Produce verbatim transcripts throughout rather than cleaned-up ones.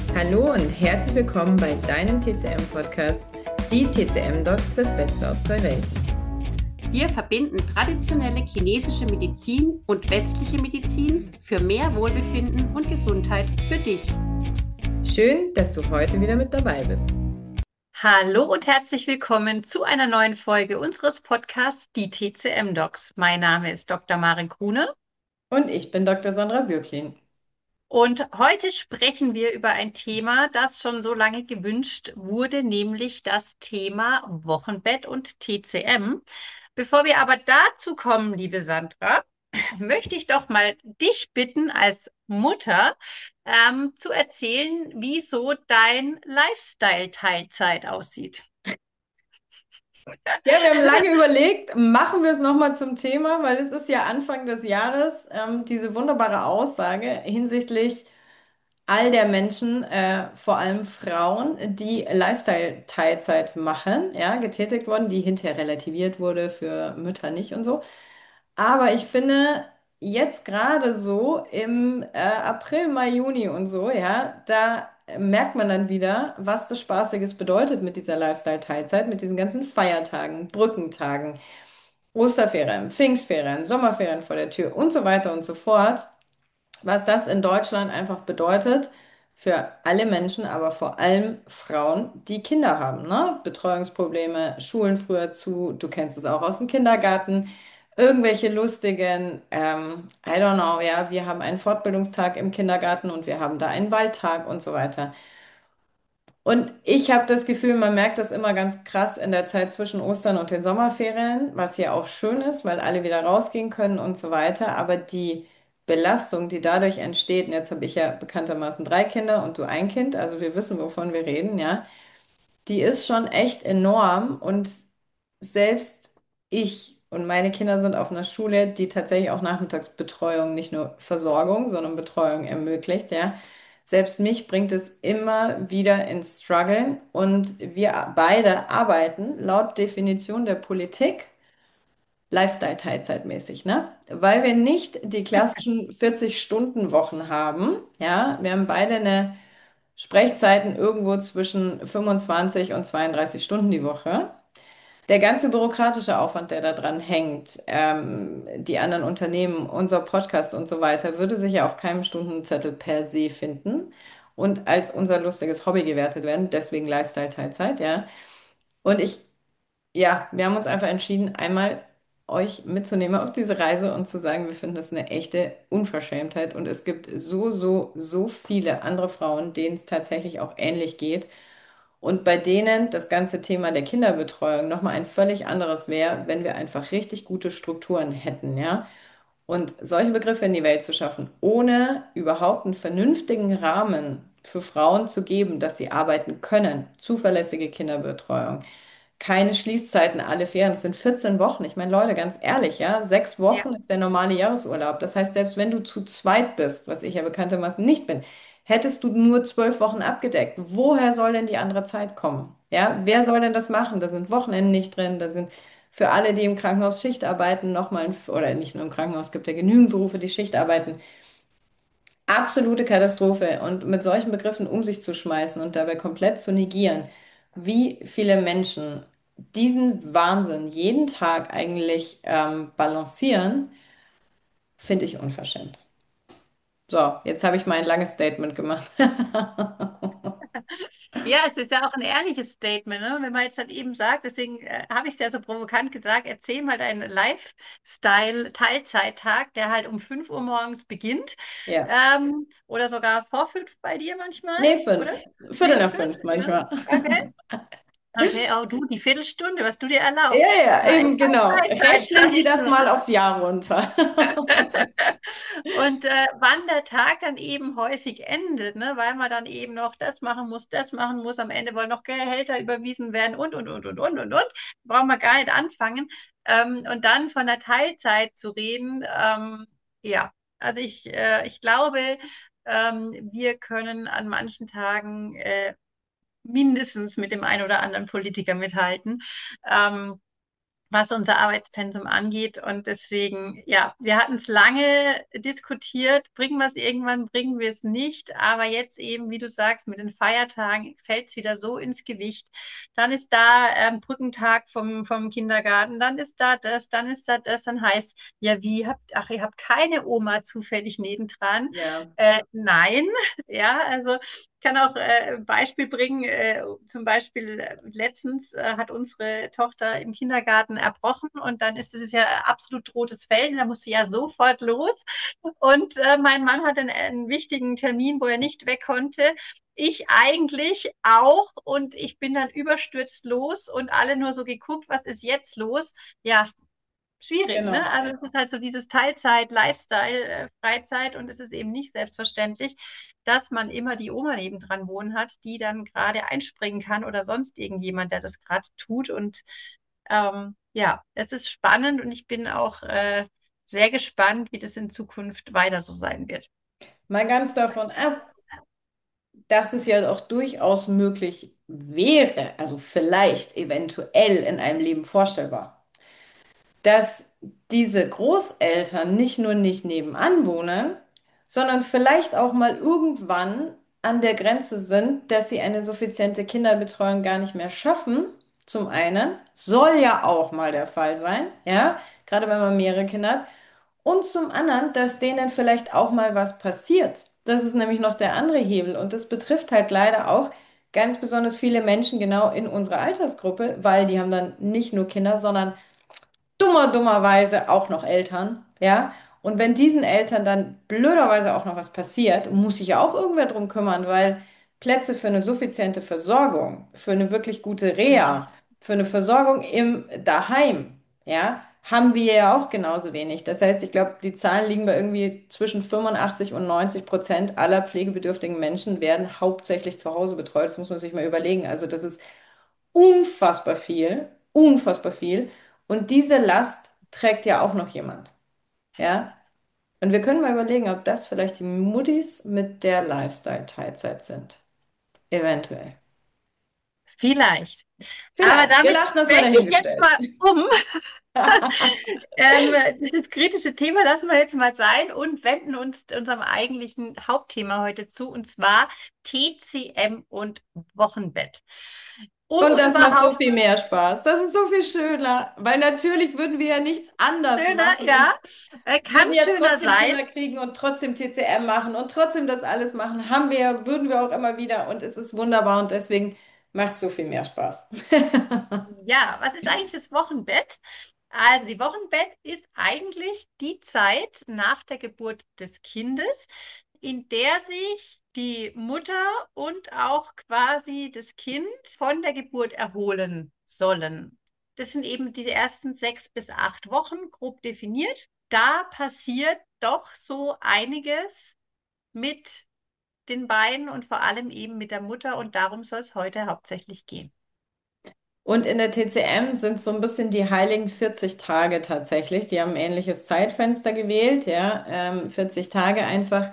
Hallo und herzlich willkommen bei deinem T C M-Podcast, die T C M-Docs, das Beste aus zwei Welten. Wir verbinden traditionelle chinesische Medizin und westliche Medizin für mehr Wohlbefinden und Gesundheit für dich. Schön, dass du heute wieder mit dabei bist. Hallo und herzlich willkommen zu einer neuen Folge unseres Podcasts, die T C M-Docs. Mein Name ist Doktor Maren Krune. Und ich bin Doktor Sandra Bürklin. Und heute sprechen wir über ein Thema, das schon so lange gewünscht wurde, nämlich das Thema Wochenbett und T C M. Bevor wir aber dazu kommen, liebe Sandra, möchte ich doch mal dich bitten, als Mutter ähm, zu erzählen, wie so dein Lifestyle-Teilzeit aussieht. Ja, wir haben lange überlegt, machen wir es nochmal zum Thema, weil es ist ja Anfang des Jahres ähm, diese wunderbare Aussage hinsichtlich all der Menschen, äh, vor allem Frauen, die Lifestyle-Teilzeit machen, ja, getätigt worden, die hinterher relativiert wurde, für Mütter nicht und so. Aber ich finde, jetzt gerade so im äh, April, Mai, Juni und so, ja, da merkt man dann wieder, was das Spaßiges bedeutet mit dieser Lifestyle-Teilzeit, mit diesen ganzen Feiertagen, Brückentagen, Osterferien, Pfingstferien, Sommerferien vor der Tür und so weiter und so fort, was das in Deutschland einfach bedeutet für alle Menschen, aber vor allem Frauen, die Kinder haben, ne? Betreuungsprobleme, Schulen früher zu, du kennst es auch aus dem Kindergarten, irgendwelche lustigen, ähm, I don't know, ja, wir haben einen Fortbildungstag im Kindergarten und wir haben da einen Waldtag und so weiter. Und ich habe das Gefühl, man merkt das immer ganz krass in der Zeit zwischen Ostern und den Sommerferien, was ja auch schön ist, weil alle wieder rausgehen können und so weiter. Aber die Belastung, die dadurch entsteht, und jetzt habe ich ja bekanntermaßen drei Kinder und du ein Kind, also wir wissen, wovon wir reden, ja, die ist schon echt enorm. Und selbst ich und meine Kinder sind auf einer Schule, die tatsächlich auch Nachmittagsbetreuung, nicht nur Versorgung, sondern Betreuung ermöglicht, ja. Selbst mich bringt es immer wieder ins Struggeln und wir beide arbeiten laut Definition der Politik Lifestyle-Teilzeitmäßig, ne? Weil wir nicht die klassischen vierzig-Stunden-Wochen haben, ja. Wir haben beide eine Sprechzeiten irgendwo zwischen fünfundzwanzig und zweiunddreißig Stunden die Woche. Der ganze bürokratische Aufwand, der da dran hängt, ähm, die anderen Unternehmen, unser Podcast und so weiter, würde sich ja auf keinem Stundenzettel per se finden und als unser lustiges Hobby gewertet werden. Deswegen Lifestyle-Teilzeit, ja. Und ich, ja, wir haben uns einfach entschieden, einmal euch mitzunehmen auf diese Reise und zu sagen, wir finden das eine echte Unverschämtheit. Und es gibt so, so, so viele andere Frauen, denen es tatsächlich auch ähnlich geht. Und bei denen das ganze Thema der Kinderbetreuung nochmal ein völlig anderes wäre, wenn wir einfach richtig gute Strukturen hätten, ja. Und solche Begriffe in die Welt zu schaffen, ohne überhaupt einen vernünftigen Rahmen für Frauen zu geben, dass sie arbeiten können, zuverlässige Kinderbetreuung, keine Schließzeiten alle Ferien, das sind vierzehn Wochen. Ich meine, Leute, ganz ehrlich, ja, sechs Ja, Wochen ist der normale Jahresurlaub. Das heißt, selbst wenn du zu zweit bist, was ich ja bekanntermaßen nicht bin, hättest du nur zwölf Wochen abgedeckt. Woher soll denn die andere Zeit kommen? Ja, wer soll denn das machen? Da sind Wochenenden nicht drin, da sind für alle, die im Krankenhaus Schicht arbeiten, nochmal, ein, oder nicht nur im Krankenhaus, es gibt ja genügend Berufe, die Schicht arbeiten. Absolute Katastrophe. Und mit solchen Begriffen um sich zu schmeißen und dabei komplett zu negieren, wie viele Menschen diesen Wahnsinn jeden Tag eigentlich ähm, balancieren, finde ich unverschämt. So, jetzt habe ich mein langes Statement gemacht. ja, es ist ja auch ein ehrliches Statement, ne? Wenn man jetzt dann eben sagt, deswegen äh, habe ich es ja so provokant gesagt, erzähl mal deinen Lifestyle-Teilzeittag, der halt um fünf Uhr morgens beginnt, Ja. ähm, oder sogar vor fünf bei dir manchmal, Nee, oder? fünf. Viertel Nee, nach fünf, fünf ja. manchmal. Okay. Okay, oh du, die Viertelstunde, was du dir Ja, erlaubst. ja, Teil, eben Teil, genau. Teil, Teil, Rechnen Sie das Teil. mal aufs Jahr runter. Und äh, wann der Tag dann eben häufig endet, ne, weil man dann eben noch das machen muss, das machen muss, am Ende wollen noch Gehälter überwiesen werden und, und, und, und, und, und, und, brauchen wir gar nicht anfangen. Ähm, und dann von der Teilzeit zu reden, ähm, ja, also ich, äh, ich glaube, ähm, wir können an manchen Tagen äh, mindestens mit dem einen oder anderen Politiker mithalten. Ähm, was unser Arbeitspensum angeht. Und deswegen, ja, wir hatten es lange diskutiert, bringen wir es irgendwann, bringen wir es nicht. Aber jetzt eben, wie du sagst, mit den Feiertagen fällt es wieder so ins Gewicht. Dann ist da ähm, Brückentag vom, vom Kindergarten, dann ist da das, dann ist da das, dann heißt, ja, wie habt, ach, ihr habt keine Oma zufällig nebendran. Ja, Äh, nein, ja, also ich kann auch äh, ein Beispiel bringen. Äh, zum Beispiel äh, letztens äh, hat unsere Tochter im Kindergarten erbrochen und dann ist es ja absolut rotes Feld. Da musste ja sofort los. Und äh, mein Mann hat einen, einen wichtigen Termin, wo er nicht weg konnte. Ich eigentlich auch. Und ich bin dann überstürzt los und alle nur so geguckt, was ist jetzt los? Ja, schwierig, ne? genau. Also es ist halt so dieses Teilzeit, Lifestyle, äh, Freizeit und es ist eben nicht selbstverständlich, dass man immer die Oma nebendran wohnen hat, die dann gerade einspringen kann oder sonst irgendjemand, der das gerade tut. Und ähm, ja, es ist spannend und ich bin auch äh, sehr gespannt, wie das in Zukunft weiter so sein wird. Mal ganz davon ab, dass es ja auch durchaus möglich wäre, also vielleicht eventuell in einem Leben vorstellbar, dass diese Großeltern nicht nur nicht nebenan wohnen, sondern vielleicht auch mal irgendwann an der Grenze sind, dass sie eine suffiziente Kinderbetreuung gar nicht mehr schaffen. Zum einen soll ja auch mal der Fall sein, ja, gerade wenn man mehrere Kinder hat. Und zum anderen, dass denen vielleicht auch mal was passiert. Das ist nämlich noch der andere Hebel. Und das betrifft halt leider auch ganz besonders viele Menschen genau in unserer Altersgruppe, weil die haben dann nicht nur Kinder, sondern dummer, dummerweise auch noch Eltern, ja. Und wenn diesen Eltern dann blöderweise auch noch was passiert, muss sich ja auch irgendwer drum kümmern, weil Plätze für eine suffiziente Versorgung, für eine wirklich gute Richtig. Reha, für eine Versorgung im Daheim, ja, haben wir ja auch genauso wenig. Das heißt, ich glaube, die Zahlen liegen bei irgendwie zwischen fünfundachtzig und neunzig Prozent aller pflegebedürftigen Menschen werden hauptsächlich zu Hause betreut. Das muss man sich mal überlegen. Also das ist unfassbar viel, unfassbar viel. Und diese Last trägt ja auch noch jemand. Ja? Und wir können mal überlegen, ob das vielleicht die Muttis mit der Lifestyle-Teilzeit sind. Eventuell. Vielleicht. Aber Vielleicht. Wir damit lassen das mal schwenke ich jetzt dahingestellt. mal um. Ähm, dieses kritische Thema lassen wir jetzt mal sein und wenden uns unserem eigentlichen Hauptthema heute zu, und zwar T C M und Wochenbett. Um Und das macht so überhaupt viel mehr Spaß. Das ist so viel schöner, weil natürlich würden wir ja nichts anders schöner, machen und ja, äh, würden kann ja schöner trotzdem sein. Kinder kriegen und trotzdem T C M machen und trotzdem das alles machen. Haben wir, ja, würden wir auch immer wieder und es ist wunderbar und deswegen macht so viel mehr Spaß. Ja, was ist eigentlich das Wochenbett? Also, die Wochenbett ist eigentlich die Zeit nach der Geburt des Kindes, in der sich die Mutter und auch quasi das Kind von der Geburt erholen sollen. Das sind eben die ersten sechs bis acht Wochen, grob definiert. Da passiert doch so einiges mit den beiden und vor allem eben mit der Mutter, und darum soll es heute hauptsächlich gehen. Und in der T C M sind so ein bisschen die heiligen vierzig Tage tatsächlich. Die haben ein ähnliches Zeitfenster gewählt, ja, ähm, vierzig Tage einfach.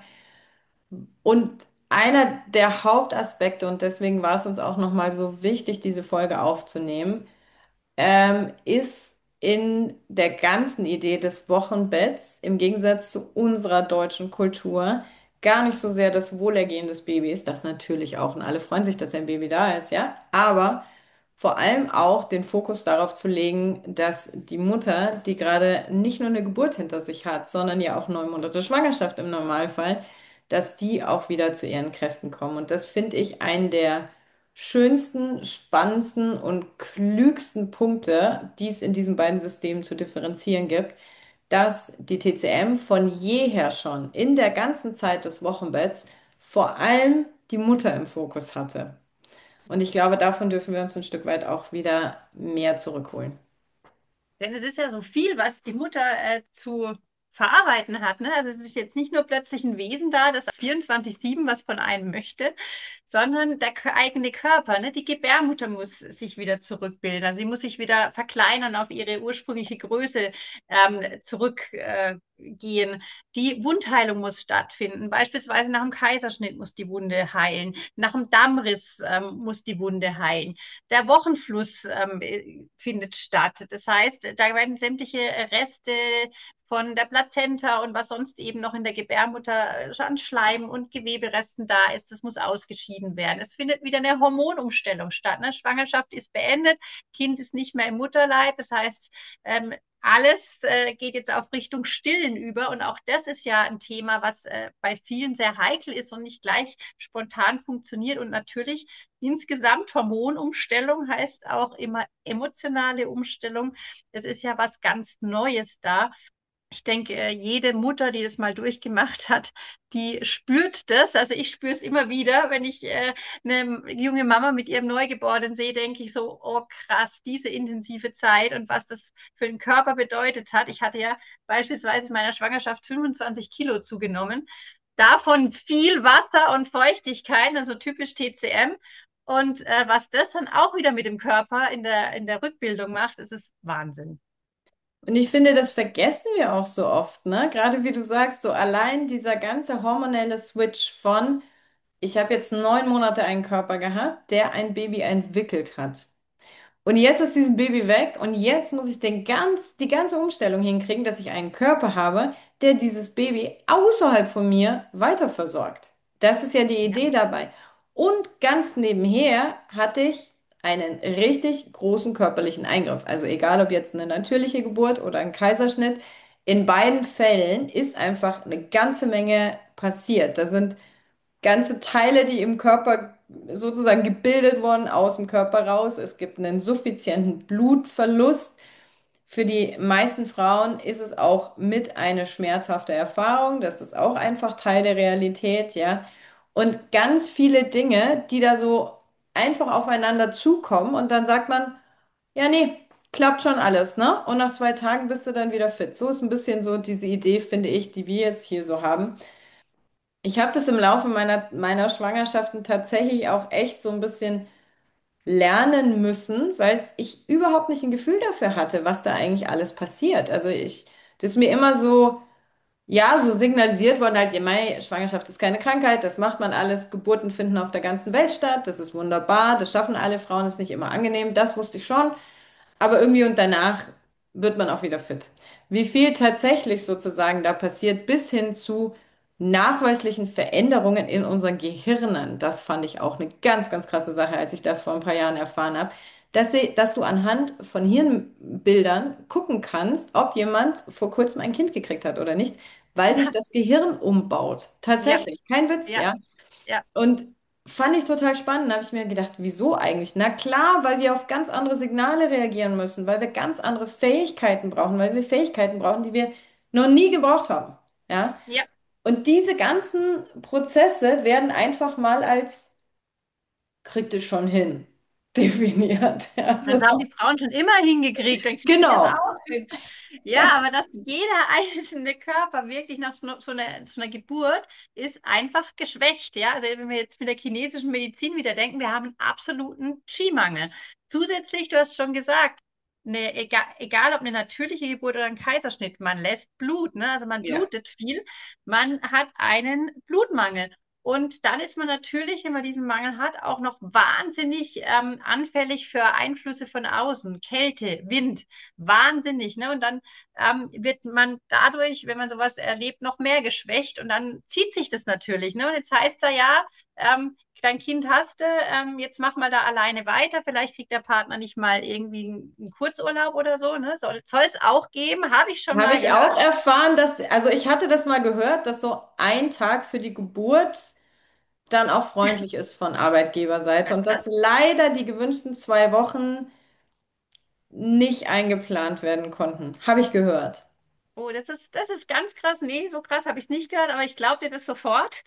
Und einer der Hauptaspekte, und deswegen war es uns auch nochmal so wichtig, diese Folge aufzunehmen, ähm, ist in der ganzen Idee des Wochenbetts im Gegensatz zu unserer deutschen Kultur gar nicht so sehr das Wohlergehen des Babys, das natürlich auch, und alle freuen sich, dass ein Baby da ist, ja, aber vor allem auch den Fokus darauf zu legen, dass die Mutter, die gerade nicht nur eine Geburt hinter sich hat, sondern ja auch neun Monate Schwangerschaft im Normalfall, dass die auch wieder zu ihren Kräften kommen. Und das finde ich einen der schönsten, spannendsten und klügsten Punkte, die es in diesen beiden Systemen zu differenzieren gibt, dass die T C M von jeher schon in der ganzen Zeit des Wochenbetts vor allem die Mutter im Fokus hatte. Und ich glaube, davon dürfen wir uns ein Stück weit auch wieder mehr zurückholen. Denn es ist ja so viel, was die Mutter äh, zu verarbeiten hat. Ne? Also es ist jetzt nicht nur plötzlich ein Wesen da, das vierundzwanzig sieben was von einem möchte, sondern der k- eigene Körper, ne? Die Gebärmutter muss sich wieder zurückbilden. Also sie muss sich wieder verkleinern auf ihre ursprüngliche Größe ähm, zurückgehen. Äh, die Wundheilung muss stattfinden. Beispielsweise nach dem Kaiserschnitt muss die Wunde heilen. Nach dem Dammriss ähm, muss die Wunde heilen. Der Wochenfluss ähm, findet statt. Das heißt, da werden sämtliche Reste von der Plazenta und was sonst eben noch in der Gebärmutter äh, an Schleim und Geweberesten da ist, das muss ausgeschieden werden. Es findet wieder eine Hormonumstellung statt. Ne? Schwangerschaft ist beendet, Kind ist nicht mehr im Mutterleib. Das heißt, ähm, alles äh, geht jetzt auf Richtung Stillen über. Und auch das ist ja ein Thema, was äh, bei vielen sehr heikel ist und nicht gleich spontan funktioniert. Und natürlich insgesamt Hormonumstellung heißt auch immer emotionale Umstellung. Es ist ja was ganz Neues da. Ich denke, äh, jede Mutter, die das mal durchgemacht hat, die spürt das. Also ich spüre es immer wieder, wenn ich äh, eine junge Mama mit ihrem Neugeborenen sehe, denke ich so, oh krass, diese intensive Zeit und was das für den Körper bedeutet hat. Ich hatte ja beispielsweise in meiner Schwangerschaft fünfundzwanzig Kilo zugenommen. Davon viel Wasser und Feuchtigkeit, also typisch T C M. Und äh, was das dann auch wieder mit dem Körper in der, in der Rückbildung macht, ist es Wahnsinn. Und ich finde, das vergessen wir auch so oft, ne? Gerade wie du sagst, so allein dieser ganze hormonelle Switch von, ich habe jetzt neun Monate einen Körper gehabt, der ein Baby entwickelt hat. Und jetzt ist dieses Baby weg und jetzt muss ich den ganz, die ganze Umstellung hinkriegen, dass ich einen Körper habe, der dieses Baby außerhalb von mir weiterversorgt. Das ist ja die Ja. Idee dabei. Und ganz nebenher hatte ich einen richtig großen körperlichen Eingriff. Also egal ob jetzt eine natürliche Geburt oder ein Kaiserschnitt, in beiden Fällen ist einfach eine ganze Menge passiert. Da sind ganze Teile, die im Körper sozusagen gebildet wurden, aus dem Körper raus. Es gibt einen suffizienten Blutverlust. Für die meisten Frauen ist es auch mit eine schmerzhafte Erfahrung. Das ist auch einfach Teil der Realität, ja. Und ganz viele Dinge, die da so einfach aufeinander zukommen und dann sagt man, ja, nee, klappt schon alles, ne? Und nach zwei Tagen bist du dann wieder fit. So ist ein bisschen so diese Idee, finde ich, die wir jetzt hier so haben. Ich habe das im Laufe meiner, meiner Schwangerschaften tatsächlich auch echt so ein bisschen lernen müssen, weil ich überhaupt nicht ein Gefühl dafür hatte, was da eigentlich alles passiert. Also ich, das ist mir immer so, ja, so signalisiert worden, halt, ja, mei, Schwangerschaft ist keine Krankheit, das macht man alles, Geburten finden auf der ganzen Welt statt, das ist wunderbar, das schaffen alle Frauen, ist nicht immer angenehm, das wusste ich schon. Aber irgendwie und danach wird man auch wieder fit. Wie viel tatsächlich sozusagen da passiert, bis hin zu nachweislichen Veränderungen in unseren Gehirnen, das fand ich auch eine ganz, ganz krasse Sache, als ich das vor ein paar Jahren erfahren habe, dass, sie, dass du anhand von Hirnbildern gucken kannst, ob jemand vor kurzem ein Kind gekriegt hat oder nicht, weil sich das Gehirn umbaut. Ja, Tatsächlich, kein Witz, ja, ja. ja, Und fand ich total spannend. Da habe ich mir gedacht, wieso eigentlich? Na klar, weil wir auf ganz andere Signale reagieren müssen, weil wir ganz andere Fähigkeiten brauchen, weil wir Fähigkeiten brauchen, die wir noch nie gebraucht haben. Ja? ja. Und diese ganzen Prozesse werden einfach mal als kriegt es schon hin definiert. Ja, Das so. haben die Frauen schon immer hingekriegt, dann kriegen die das Genau. auch hin. Ja, aber dass jeder einzelne Körper wirklich nach so, so einer, so einer Geburt ist einfach geschwächt. Ja, also wenn wir jetzt mit der chinesischen Medizin wieder denken, wir haben einen absoluten Qi-Mangel. Zusätzlich, du hast schon gesagt, eine, egal, egal ob eine natürliche Geburt oder ein Kaiserschnitt, man lässt Blut, ne? Also man Ja. blutet viel, man hat einen Blutmangel. Und dann ist man natürlich, wenn man diesen Mangel hat, auch noch wahnsinnig ähm, anfällig für Einflüsse von außen, Kälte, Wind, wahnsinnig. Ne? Und dann ähm, wird man dadurch, wenn man sowas erlebt, noch mehr geschwächt und dann zieht sich das natürlich. Ne? Und jetzt heißt da ja, ähm, dein Kind hast du, ähm, jetzt mach mal da alleine weiter. Vielleicht kriegt der Partner nicht mal irgendwie einen Kurzurlaub oder so. Ne? Soll es auch geben, habe ich schon Habe mal ich gehört. auch erfahren, dass, also ich hatte das mal gehört, dass so ein Tag für die Geburt dann auch freundlich ist von Arbeitgeberseite und dass leider die gewünschten zwei Wochen nicht eingeplant werden konnten. Habe ich gehört. Oh, das ist, das ist ganz krass. Nee, so krass habe ich es nicht gehört, aber ich glaube dir das sofort.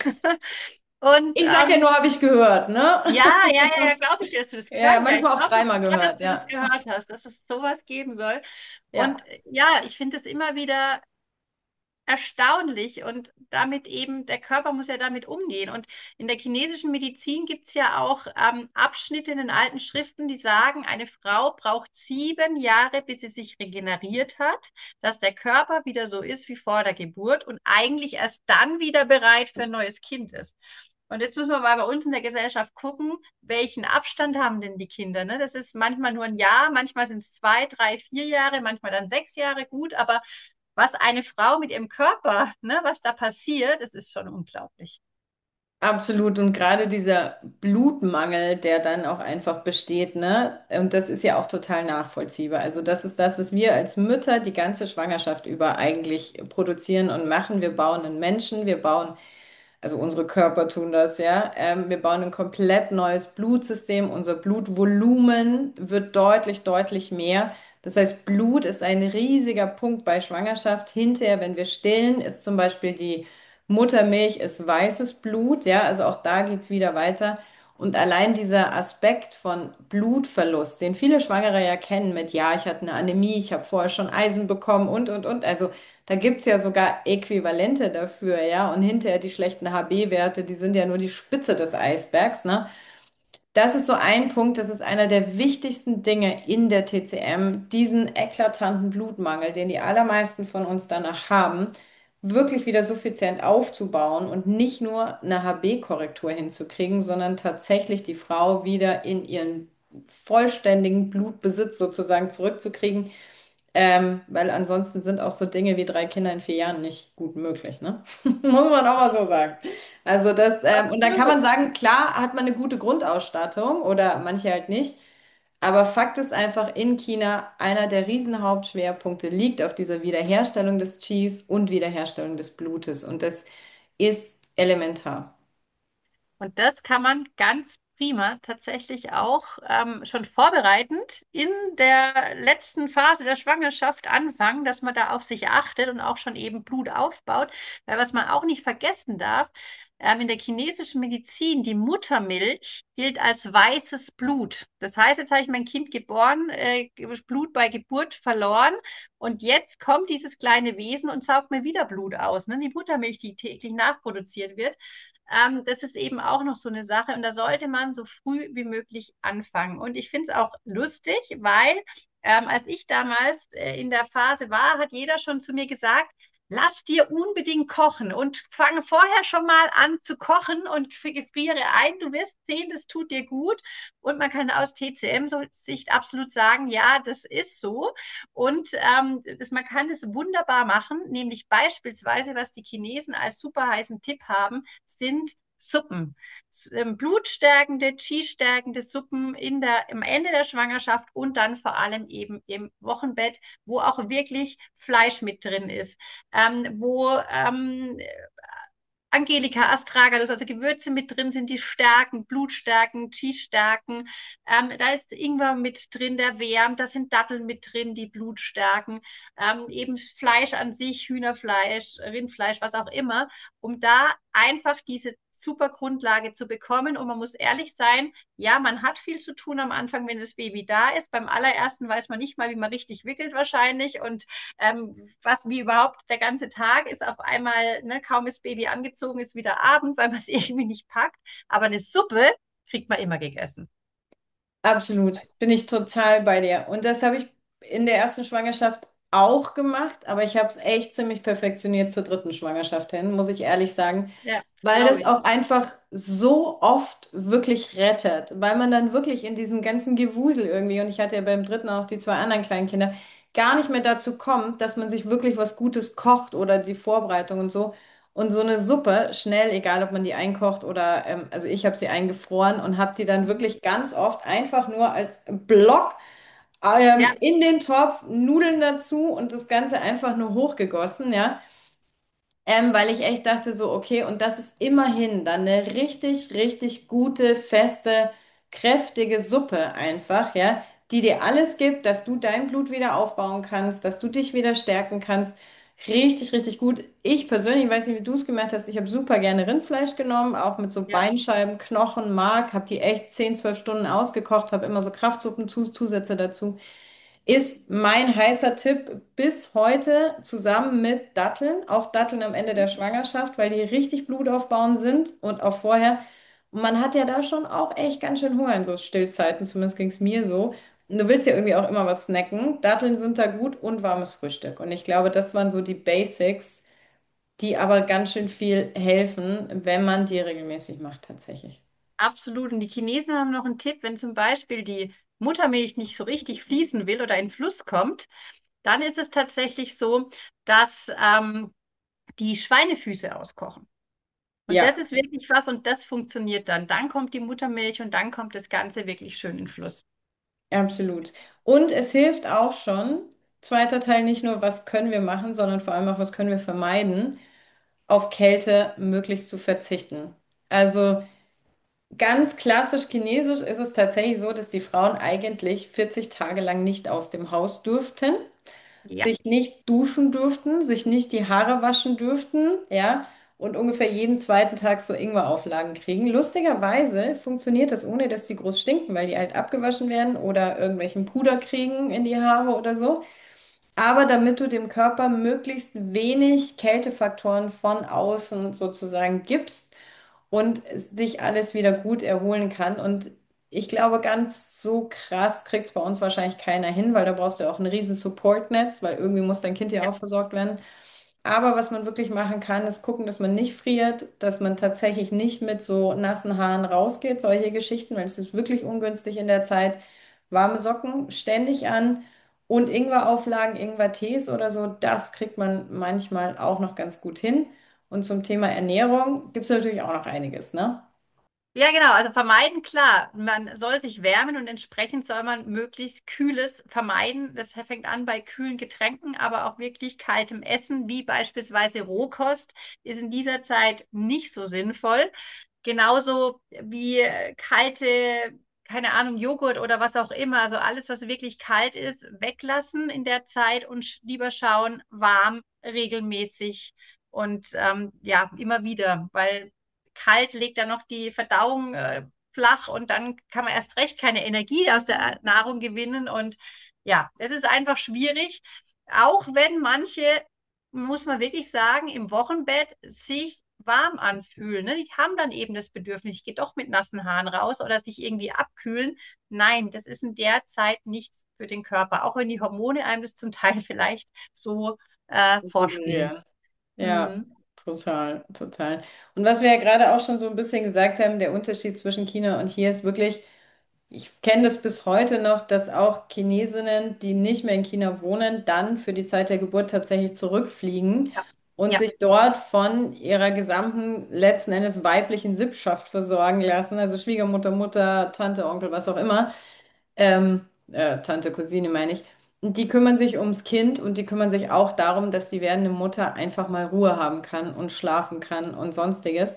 Und Ich sage ja ähm, nur, habe ich gehört, ne? ja, ja, ja, ja, glaube ich dir, dass du das Ja, gehört hast. Ja, ich manchmal auch glaube dreimal sofort, dass gehört, du das ja. gehört hast, dass es sowas geben soll. Ja. Und äh, ja, ich finde es immer wieder erstaunlich und damit eben, der Körper muss ja damit umgehen. Und in der chinesischen Medizin gibt es ja auch ähm, Abschnitte in den alten Schriften, die sagen, eine Frau braucht sieben Jahre, bis sie sich regeneriert hat, dass der Körper wieder so ist wie vor der Geburt und eigentlich erst dann wieder bereit für ein neues Kind ist. Und jetzt müssen wir mal bei uns in der Gesellschaft gucken, welchen Abstand haben denn die Kinder? Ne? Das ist manchmal nur ein Jahr, manchmal sind es zwei, drei, vier Jahre, manchmal dann sechs Jahre gut, aber was eine Frau mit ihrem Körper, ne, was da passiert, das ist schon unglaublich. Absolut. Und gerade dieser Blutmangel, der dann auch einfach besteht, ne? Und das ist ja auch total nachvollziehbar. Also das ist das, was wir als Mütter die ganze Schwangerschaft über eigentlich produzieren und machen. Wir bauen einen Menschen, wir bauen, also unsere Körper tun das, ja. Ähm, wir bauen ein komplett neues Blutsystem. Unser Blutvolumen wird deutlich, deutlich mehr. Das heißt, Blut ist ein riesiger Punkt bei Schwangerschaft. Hinterher, wenn wir stillen, ist zum Beispiel die Muttermilch ist weißes Blut, ja, also auch da geht's wieder weiter. Und allein dieser Aspekt von Blutverlust, den viele Schwangere ja kennen mit, ja, ich hatte eine Anämie, ich habe vorher schon Eisen bekommen und, und, und. Also da gibt's ja sogar Äquivalente dafür, ja. Und hinterher die schlechten H B-Werte, die sind ja nur die Spitze des Eisbergs, ne? Das ist so ein Punkt, das ist einer der wichtigsten Dinge in der T C M, diesen eklatanten Blutmangel, den die allermeisten von uns danach haben, wirklich wieder suffizient aufzubauen und nicht nur eine H B-Korrektur hinzukriegen, sondern tatsächlich die Frau wieder in ihren vollständigen Blutbesitz sozusagen zurückzukriegen, ähm, weil ansonsten sind auch so Dinge wie drei Kinder in vier Jahren nicht gut möglich, ne? Muss man auch mal so sagen. Also das, ähm, und dann kann Absolut. man sagen, klar hat man eine gute Grundausstattung oder manche halt nicht. Aber Fakt ist einfach, in China einer der riesen Hauptschwerpunkte liegt auf dieser Wiederherstellung des Qis und Wiederherstellung des Blutes. Und das ist elementar. Und das kann man ganz prima tatsächlich auch ähm, schon vorbereitend in der letzten Phase der Schwangerschaft anfangen, dass man da auf sich achtet und auch schon eben Blut aufbaut. Weil was man auch nicht vergessen darf, ähm, in der chinesischen Medizin, die Muttermilch gilt als weißes Blut. Das heißt, jetzt habe ich mein Kind geboren, äh, Blut bei Geburt verloren und jetzt kommt dieses kleine Wesen und saugt mir wieder Blut aus. Ne? Die Muttermilch, die täglich nachproduziert wird. Ähm, das ist eben auch noch so eine Sache und da sollte man so früh wie möglich anfangen. Und ich finde es auch lustig, weil ähm, als ich damals äh, in der Phase war, hat jeder schon zu mir gesagt, lass dir unbedingt kochen und fange vorher schon mal an zu kochen und gefriere ein. Du wirst sehen, das tut dir gut. Und man kann aus T C M-Sicht absolut sagen, ja, das ist so. Und ähm, das, man kann es wunderbar machen, nämlich beispielsweise, was die Chinesen als super heißen Tipp haben, sind Suppen. Ähm, blutstärkende, Qi-stärkende Suppen in der, am Ende der Schwangerschaft und dann vor allem eben im Wochenbett, wo auch wirklich Fleisch mit drin ist, ähm, wo ähm, Angelika, Astragalus, also Gewürze mit drin sind, die stärken, Blutstärken, Qi-Stärken. Ähm, da ist Ingwer mit drin, der wärmt. Da sind Datteln mit drin, die Blut stärken. Ähm, eben Fleisch an sich, Hühnerfleisch, Rindfleisch, was auch immer, um da einfach diese super Grundlage zu bekommen. Und man muss ehrlich sein, ja, man hat viel zu tun am Anfang, wenn das Baby da ist. Beim allerersten weiß man nicht mal, wie man richtig wickelt wahrscheinlich. Und ähm, was wie überhaupt der ganze Tag ist auf einmal, ne, kaum ist Baby angezogen, ist wieder Abend, weil man es irgendwie nicht packt. Aber eine Suppe kriegt man immer gegessen. Absolut, bin ich total bei dir. Und das habe ich in der ersten Schwangerschaft auch gemacht, aber ich habe es echt ziemlich perfektioniert zur dritten Schwangerschaft hin, muss ich ehrlich sagen, Ja, weil glaube das ich. auch einfach so oft wirklich rettet, weil man dann wirklich in diesem ganzen Gewusel irgendwie, und ich hatte ja beim dritten auch die zwei anderen kleinen Kinder, gar nicht mehr dazu kommt, dass man sich wirklich was Gutes kocht oder die Vorbereitung und so. Und so eine Suppe, schnell, egal ob man die einkocht oder, ähm, also ich habe sie eingefroren und habe die dann Mhm. wirklich ganz oft einfach nur als Block ähm, Ja, in den Topf, Nudeln dazu und das Ganze einfach nur hochgegossen, ja. Ähm, weil ich echt dachte so, okay, und das ist immerhin dann eine richtig, richtig gute, feste, kräftige Suppe einfach, ja, die dir alles gibt, dass du dein Blut wieder aufbauen kannst, dass du dich wieder stärken kannst. Richtig, richtig gut. Ich persönlich weiß nicht, wie du es gemacht hast. Ich habe super gerne Rindfleisch genommen, auch mit so ja. Beinscheiben, Knochen, Mark, habe die echt zehn, zwölf Stunden ausgekocht, habe immer so Kraftsuppen, Zus- Zusätze dazu. Ist mein heißer Tipp bis heute zusammen mit Datteln, auch Datteln am Ende der Schwangerschaft, weil die richtig blutaufbauend sind und auch vorher. Und man hat ja da schon auch echt ganz schön Hunger in so Stillzeiten, zumindest ging es mir so. Und du willst ja irgendwie auch immer was snacken. Datteln sind da gut und warmes Frühstück. Und ich glaube, das waren so die Basics, die aber ganz schön viel helfen, wenn man die regelmäßig macht, tatsächlich. Absolut. Und die Chinesen haben noch einen Tipp, wenn zum Beispiel die Muttermilch nicht so richtig fließen will oder in den Fluss kommt, dann ist es tatsächlich so, dass ähm, die Schweinefüße auskochen. Und das Ja, ist wirklich was und das funktioniert dann. Dann kommt die Muttermilch und dann kommt das Ganze wirklich schön in Fluss. absolut. Und es hilft auch schon, zweiter Teil nicht nur, was können wir machen, sondern vor allem auch, was können wir vermeiden, auf Kälte möglichst zu verzichten. Also ganz klassisch chinesisch ist es tatsächlich so, dass die Frauen eigentlich vierzig Tage lang nicht aus dem Haus dürften, Ja. sich nicht duschen dürften, sich nicht die Haare waschen dürften, ja, und ungefähr jeden zweiten Tag so Ingwerauflagen kriegen. Lustigerweise funktioniert das, ohne dass die groß stinken, weil die halt abgewaschen werden oder irgendwelchen Puder kriegen in die Haare oder so. Aber damit du dem Körper möglichst wenig Kältefaktoren von außen sozusagen gibst und es sich alles wieder gut erholen kann. Und ich glaube, ganz so krass kriegt es bei uns wahrscheinlich keiner hin, weil da brauchst du ja auch ein riesen Supportnetz, weil irgendwie muss dein Kind ja Ja. auch versorgt werden. Aber was man wirklich machen kann, ist gucken, dass man nicht friert, dass man tatsächlich nicht mit so nassen Haaren rausgeht, solche Geschichten, weil es ist wirklich ungünstig in der Zeit. Warme Socken ständig an und Ingwerauflagen, Ingwertees oder so, das kriegt man manchmal auch noch ganz gut hin. Und zum Thema Ernährung gibt es natürlich auch noch einiges, ne? Ja, genau. Also vermeiden, klar. Man soll sich wärmen und entsprechend soll man möglichst Kühles vermeiden. Das fängt an bei kühlen Getränken, aber auch wirklich kaltem Essen, wie beispielsweise Rohkost, ist in dieser Zeit nicht so sinnvoll. Genauso wie äh, kalte, keine Ahnung, Joghurt oder was auch immer. Also alles, was wirklich kalt ist, weglassen in der Zeit und sch- lieber schauen, warm, regelmäßig und ähm, ja, immer wieder, weil kalt legt dann noch die Verdauung äh, flach und dann kann man erst recht keine Energie aus der Nahrung gewinnen. Und ja, es ist einfach schwierig, auch wenn manche, muss man wirklich sagen, im Wochenbett sich warm anfühlen. Ne? Die haben dann eben das Bedürfnis, ich gehe doch mit nassen Haaren raus oder sich irgendwie abkühlen. Nein, das ist in der Zeit nichts für den Körper, auch wenn die Hormone einem das zum Teil vielleicht so äh, vorspielen. Suggerieren. Ja, Mhm. total, total. Und was wir ja gerade auch schon so ein bisschen gesagt haben, der Unterschied zwischen China und hier ist wirklich, ich kenne das bis heute noch, dass auch Chinesinnen, die nicht mehr in China wohnen, dann für die Zeit der Geburt tatsächlich zurückfliegen Ja. und Ja. sich dort von ihrer gesamten, letzten Endes weiblichen Sippschaft versorgen lassen, also Schwiegermutter, Mutter, Tante, Onkel, was auch immer, ähm, äh, Tante, Cousine meine ich. Und die kümmern sich ums Kind und die kümmern sich auch darum, dass die werdende Mutter einfach mal Ruhe haben kann und schlafen kann und sonstiges.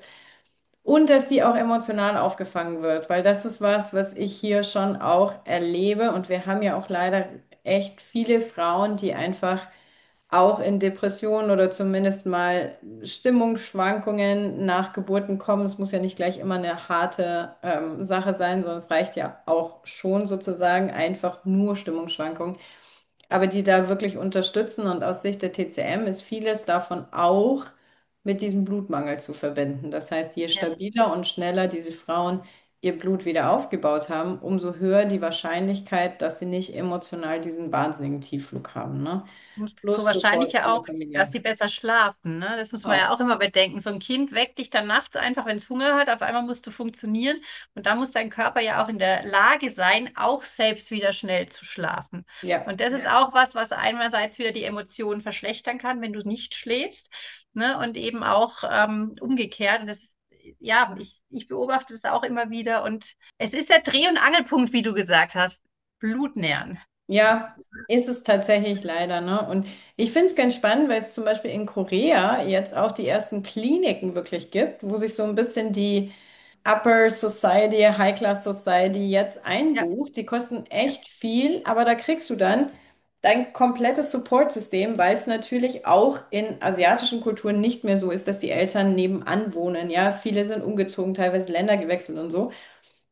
Und dass sie auch emotional aufgefangen wird, weil das ist was, was ich hier schon auch erlebe. Und wir haben ja auch leider echt viele Frauen, die einfach auch in Depressionen oder zumindest mal Stimmungsschwankungen nach Geburten kommen. Es muss ja nicht gleich immer eine harte ähm, Sache sein, sondern es reicht ja auch schon sozusagen einfach nur Stimmungsschwankungen, aber die da wirklich unterstützen. Und aus Sicht der T C M ist vieles davon auch mit diesem Blutmangel zu verbinden. Das heißt, je Ja. stabiler und schneller diese Frauen ihr Blut wieder aufgebaut haben, umso höher die Wahrscheinlichkeit, dass sie nicht emotional diesen wahnsinnigen Tiefflug haben, ne? Und so Plus wahrscheinlich Support ja von der auch, dass Familie. sie besser schlafen. Ne? Das muss man ja Auch. auch immer bedenken. So ein Kind weckt dich dann nachts einfach, wenn es Hunger hat. Auf einmal musst du funktionieren. Und da muss dein Körper ja auch in der Lage sein, auch selbst wieder schnell zu schlafen. Ja. Und das ist auch was, was einerseits wieder die Emotionen verschlechtern kann, wenn du nicht schläfst. Ne? Und eben auch ähm, umgekehrt. Und das ist, ja, ich, ich beobachte es auch immer wieder. Und es ist der Dreh- und Angelpunkt, wie du gesagt hast. Blut nähren. Ja, ist es tatsächlich leider, ne? Und ich finde es ganz spannend, weil es zum Beispiel in Korea jetzt auch die ersten Kliniken wirklich gibt, wo sich so ein bisschen die Upper Society, High Class Society jetzt Ja, einbucht. Die kosten ja. echt viel, aber da kriegst du dann dein komplettes Support-System, weil es natürlich auch in asiatischen Kulturen nicht mehr so ist, dass die Eltern nebenan wohnen. Ja, viele sind umgezogen, teilweise Länder gewechselt und so.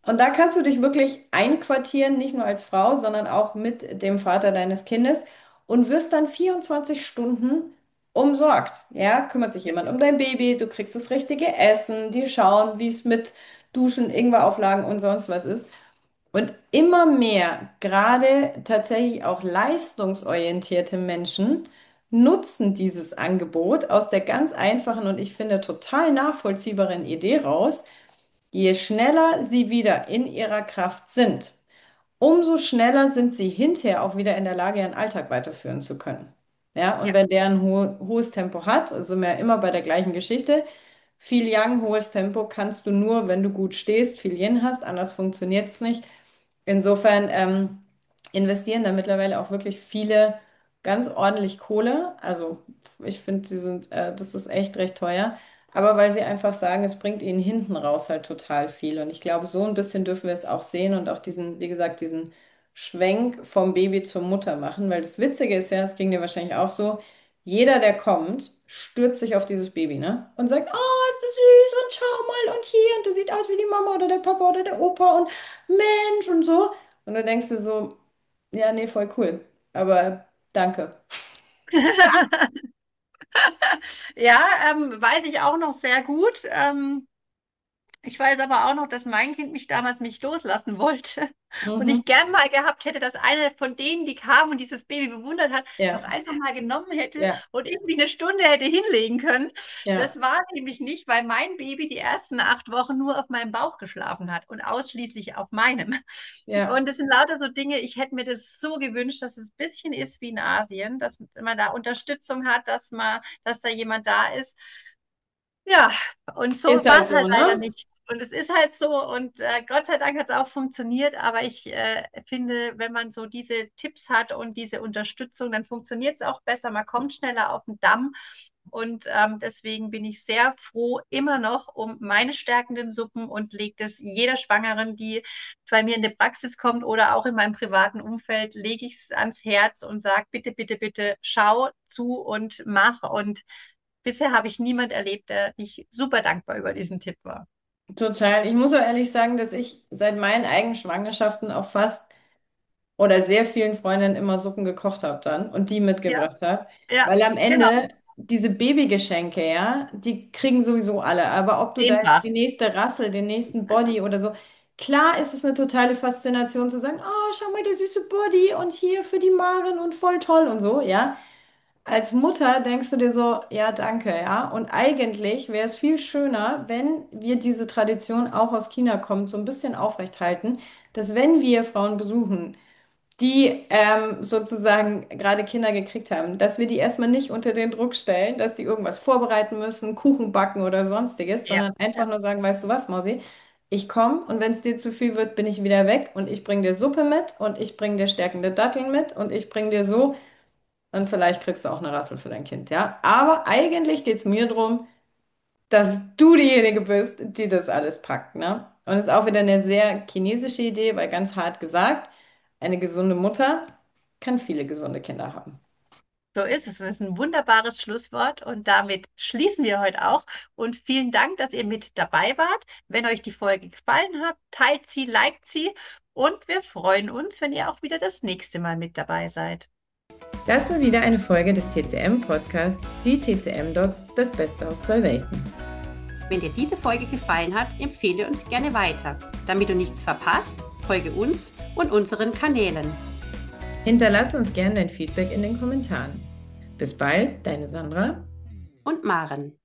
Und da kannst du dich wirklich einquartieren, nicht nur als Frau, sondern auch mit dem Vater deines Kindes und wirst dann vierundzwanzig Stunden umsorgt. Ja, kümmert sich jemand um dein Baby, du kriegst das richtige Essen, die schauen, wie es mit Duschen, Ingwerauflagen und sonst was ist. Und immer mehr, gerade tatsächlich auch leistungsorientierte Menschen, nutzen dieses Angebot aus der ganz einfachen und ich finde total nachvollziehbaren Idee raus. Je schneller sie wieder in ihrer Kraft sind, umso schneller sind sie hinterher auch wieder in der Lage, ihren Alltag weiterführen zu können. Ja, und Ja. wenn der ein ho hohes Tempo hat, also sind wir ja immer bei der gleichen Geschichte, viel Yang, hohes Tempo kannst du nur, wenn du gut stehst, viel Yin hast, anders funktioniert es nicht. Insofern ähm, investieren da mittlerweile auch wirklich viele ganz ordentlich Kohle. Also ich finde, die sind, äh, das ist echt recht teuer. Aber weil sie einfach sagen, es bringt ihnen hinten raus halt total viel. Und ich glaube, so ein bisschen dürfen wir es auch sehen und auch diesen, wie gesagt, diesen Schwenk vom Baby zur Mutter machen. Weil das Witzige ist ja, es ging dir wahrscheinlich auch so, jeder, der kommt, stürzt sich auf dieses Baby, ne? Und sagt, oh, ist das süß und schau mal und hier und das sieht aus wie die Mama oder der Papa oder der Opa und Mensch und so. Und du denkst dir so, ja, nee, voll cool. Aber danke. Ja, ähm, weiß ich auch noch sehr gut. Ähm, Ich weiß aber auch noch, dass mein Kind mich damals nicht loslassen wollte und ich Mhm. gern mal gehabt hätte, dass einer von denen, die kamen und dieses Baby bewundert hat, es auch Ja, einfach mal genommen hätte ja, und irgendwie eine Stunde hätte hinlegen können. ja, Das war nämlich nicht, weil mein Baby die ersten acht Wochen nur auf meinem Bauch geschlafen hat und ausschließlich auf meinem. ja. Und es sind lauter so Dinge, ich hätte mir das so gewünscht, dass es ein bisschen ist wie in Asien, dass man da Unterstützung hat, dass man, dass da jemand da ist. Ja, und so Ist war halt es so, halt leider ne? nicht. Und es ist halt so, und äh, Gott sei Dank hat es auch funktioniert, aber ich äh, finde, wenn man so diese Tipps hat und diese Unterstützung, dann funktioniert es auch besser, man kommt schneller auf den Damm. Und ähm, deswegen bin ich sehr froh immer noch um meine stärkenden Suppen und lege das jeder Schwangeren, die bei mir in die Praxis kommt oder auch in meinem privaten Umfeld, lege ich es ans Herz und sage, bitte, bitte, bitte, schau zu und mach. Und bisher habe ich niemand erlebt, der nicht super dankbar über diesen Tipp war. Total. Ich muss auch ehrlich sagen, dass ich seit meinen eigenen Schwangerschaften auch fast oder sehr vielen Freundinnen immer Suppen gekocht habe dann und die Ja, mitgebracht habe. ja, Weil am genau. Ende diese Babygeschenke, ja, die kriegen sowieso alle. Aber ob du da jetzt Zehnfach. die nächste Rassel, den nächsten Body oder so, klar ist es eine totale Faszination zu sagen, oh, schau mal, der süße Body und hier für die Maren und voll toll und so, ja. Als Mutter denkst du dir so, ja, danke, ja. Und eigentlich wäre es viel schöner, wenn wir diese Tradition auch aus China kommt, so ein bisschen aufrechthalten, dass wenn wir Frauen besuchen, die ähm, sozusagen gerade Kinder gekriegt haben, dass wir die erstmal nicht unter den Druck stellen, dass die irgendwas vorbereiten müssen, Kuchen backen oder sonstiges, Ja, sondern einfach ja. nur sagen, weißt du was, Mausi, ich komme und wenn es dir zu viel wird, bin ich wieder weg und ich bringe dir Suppe mit und ich bringe dir stärkende Datteln mit und ich bringe dir so und vielleicht kriegst du auch eine Rassel für dein Kind, ja. Aber eigentlich geht es mir darum, dass du diejenige bist, die das alles packt, ne? Und es ist auch wieder eine sehr chinesische Idee, weil ganz hart gesagt, eine gesunde Mutter kann viele gesunde Kinder haben. So ist es. Das ist ein wunderbares Schlusswort und damit schließen wir heute auch. Und vielen Dank, dass ihr mit dabei wart. Wenn euch die Folge gefallen hat, teilt sie, liked sie und wir freuen uns, wenn ihr auch wieder das nächste Mal mit dabei seid. Das war wieder eine Folge des T C M-Podcasts, die T C M-Docs, das Beste aus zwei Welten. Wenn dir diese Folge gefallen hat, empfehle uns gerne weiter. Damit du nichts verpasst, folge uns und unseren Kanälen. Hinterlass uns gerne dein Feedback in den Kommentaren. Bis bald, deine Sandra. Und Maren.